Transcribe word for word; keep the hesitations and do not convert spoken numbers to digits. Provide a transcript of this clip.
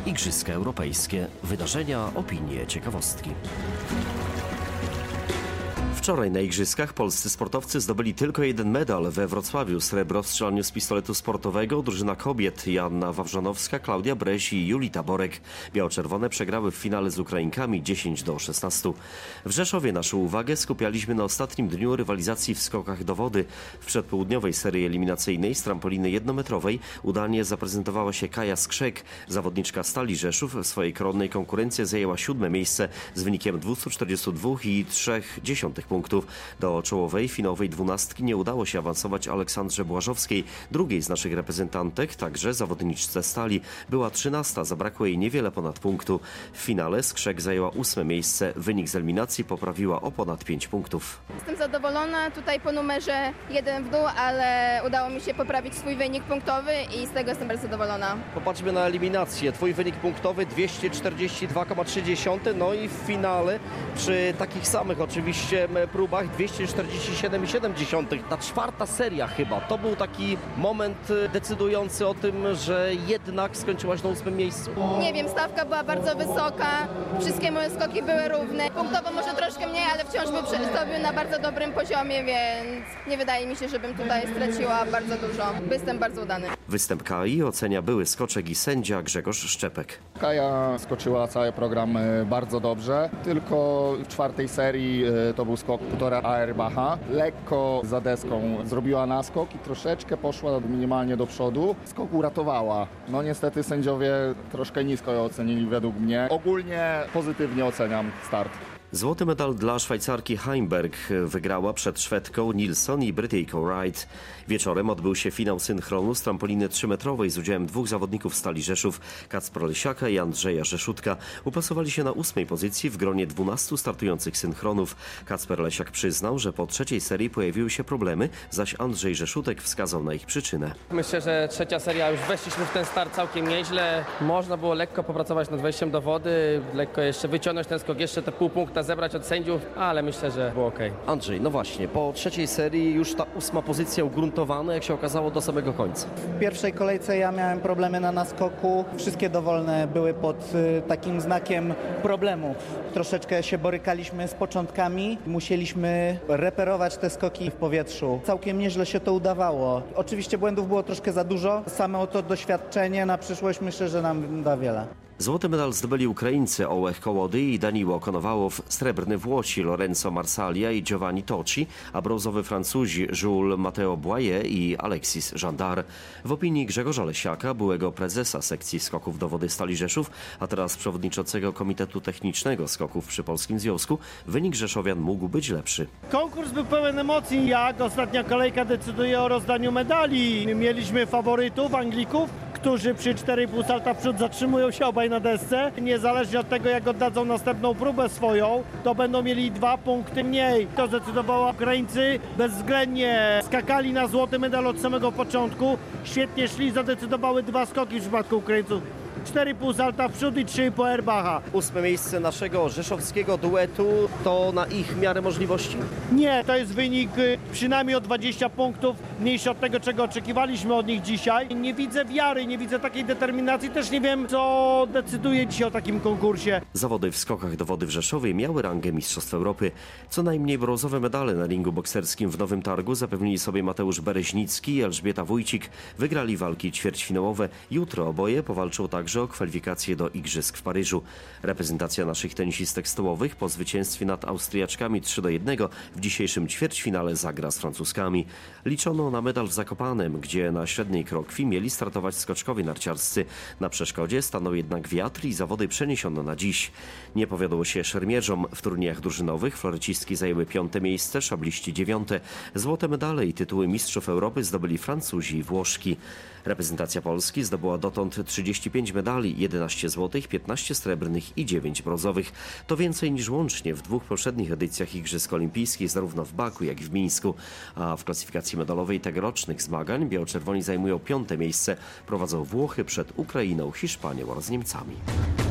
Igrzyska Europejskie. Wydarzenia, opinie, ciekawostki. Wczoraj na Igrzyskach polscy sportowcy zdobyli tylko jeden medal. We Wrocławiu srebro w strzelaniu z pistoletu sportowego drużyna kobiet Joanna Wawrzanowska, Klaudia Breś i Julita Borek. Biało-czerwone przegrały w finale z Ukrainkami dziesięć do szesnastu. W Rzeszowie naszą uwagę skupialiśmy na ostatnim dniu rywalizacji w skokach do wody. W przedpołudniowej serii eliminacyjnej z trampoliny jednometrowej udanie zaprezentowała się Kaja Skrzek. Zawodniczka Stali Rzeszów w swojej koronnej konkurencji zajęła siódme miejsce z wynikiem dwieście czterdzieści dwa i trzy dziesiąte punktów. Do czołowej finałowej dwunastki nie udało się awansować Aleksandrze Błażowskiej, drugiej z naszych reprezentantek, także zawodniczce Stali. Była trzynasta, zabrakło jej niewiele ponad punktu. W finale Skrzek zajęła ósme miejsce. Wynik z eliminacji poprawiła o ponad pięć punktów. Jestem zadowolona tutaj po numerze jeden w dół, ale udało mi się poprawić swój wynik punktowy i z tego jestem bardzo zadowolona. Popatrzmy na eliminację. Twój wynik punktowy dwieście czterdzieści dwa przecinek trzy, no i w finale przy takich samych oczywiście próbach dwieście czterdzieści siedem przecinek siedem. Ta czwarta seria chyba, to był taki moment decydujący o tym, że jednak skończyłaś na ósmym miejscu. Nie wiem, stawka była bardzo wysoka, wszystkie moje skoki były równe. Punktowo może troszkę mniej, ale wciąż bym przedstawił na bardzo dobrym poziomie, więc nie wydaje mi się, żebym tutaj straciła bardzo dużo. Jestem bardzo udany. Występ Kai ocenia były skoczek i sędzia Grzegorz Szczepek. Kaja skoczyła cały program bardzo dobrze, tylko w czwartej serii to był skok półtora Auerbacha. Lekko za deską zrobiła naskok i troszeczkę poszła minimalnie do przodu. Skok uratowała. No niestety sędziowie troszkę nisko ją ocenili według mnie. Ogólnie pozytywnie oceniam start. Złoty medal dla Szwajcarki Heimberg wygrała przed Szwedką Nilsson i Brytyjką Wright. Wieczorem odbył się finał synchronu z trampoliny trzymetrowej z udziałem dwóch zawodników Stali Rzeszów, Kacpra Lesiaka i Andrzeja Rzeszutka. Upasowali się na ósmej pozycji w gronie dwunastu startujących synchronów. Kacper Lesiak przyznał, że po trzeciej serii pojawiły się problemy, zaś Andrzej Rzeszutek wskazał na ich przyczynę. Myślę, że trzecia seria, już weszliśmy w ten start całkiem nieźle. Można było lekko popracować nad wejściem do wody, lekko jeszcze wyciągnąć ten skok, jeszcze te pół punkta zebrać od sędziów, ale myślę, że było ok. Andrzej, no właśnie, po trzeciej serii już ta ósma pozycja ugruntowana, jak się okazało, do samego końca. W pierwszej kolejce ja miałem problemy na naskoku. Wszystkie dowolne były pod y, takim znakiem problemu. Troszeczkę się borykaliśmy z początkami. Musieliśmy reperować te skoki w powietrzu. Całkiem nieźle się to udawało. Oczywiście błędów było troszkę za dużo. Same to doświadczenie na przyszłość myślę, że nam da wiele. Złoty medal zdobyli Ukraińcy Ołech Kołody i Danilo Konowałow, srebrny Włosi Lorenzo Marsalia i Giovanni Tocci, a brązowy Francuzi Jules Matteo Boyer i Alexis Jandar. W opinii Grzegorza Lesiaka, byłego prezesa sekcji skoków do wody Stali Rzeszów, a teraz przewodniczącego Komitetu Technicznego Skoków przy Polskim Związku, wynik rzeszowian mógł być lepszy. Konkurs był pełen emocji, jak ostatnia kolejka decyduje o rozdaniu medali. Mieliśmy faworytów, Anglików, którzy przy cztery i pół salta w przód zatrzymują się obaj na desce. Niezależnie od tego, jak oddadzą następną próbę swoją, to będą mieli dwa punkty mniej. To zdecydowało Ukraińcy. Bezwzględnie skakali na złoty medal od samego początku. Świetnie szli, zadecydowały dwa skoki w przypadku Ukraińców. cztery i pół salta w przód i trzy i pół Auerbacha. Ósme miejsce naszego rzeszowskiego duetu to na ich miarę możliwości? Nie, to jest wynik y, przynajmniej o dwadzieścia punktów mniejszy od tego, czego oczekiwaliśmy od nich dzisiaj. Nie widzę wiary, nie widzę takiej determinacji, też nie wiem, co decyduje dzisiaj o takim konkursie. Zawody w skokach do wody w Rzeszowie miały rangę Mistrzostw Europy. Co najmniej brązowe medale na ringu bokserskim w Nowym Targu zapewnili sobie Mateusz Bereźnicki i Elżbieta Wójcik. Wygrali walki ćwierćfinałowe. Jutro oboje powalczą także o kwalifikacje do Igrzysk w Paryżu. Reprezentacja naszych tenisistek stołowych po zwycięstwie nad Austriaczkami trzy do jednego w dzisiejszym ćwierćfinale zagra z Francuzkami. Liczono na medal w Zakopanem, gdzie na średniej krokwi mieli startować skoczkowie narciarscy. Na przeszkodzie stanął jednak wiatr i zawody przeniesiono na dziś. Nie powiodło się szermierzom. W turniejach drużynowych florecistki zajęły piąte miejsce, szabliści dziewiąte. Złote medale i tytuły mistrzów Europy zdobyli Francuzi i Włoszki. Reprezentacja Polski zdobyła dotąd trzydzieści pięć medali, jedenaście złotych, piętnaście srebrnych i dziewięć brązowych. To więcej niż łącznie w dwóch poprzednich edycjach Igrzysk Olimpijskich, zarówno w Baku, jak i w Mińsku. A w klasyfikacji medalowej tegorocznych zmagań biało-czerwoni zajmują piąte miejsce. Prowadzą Włochy przed Ukrainą, Hiszpanią oraz Niemcami.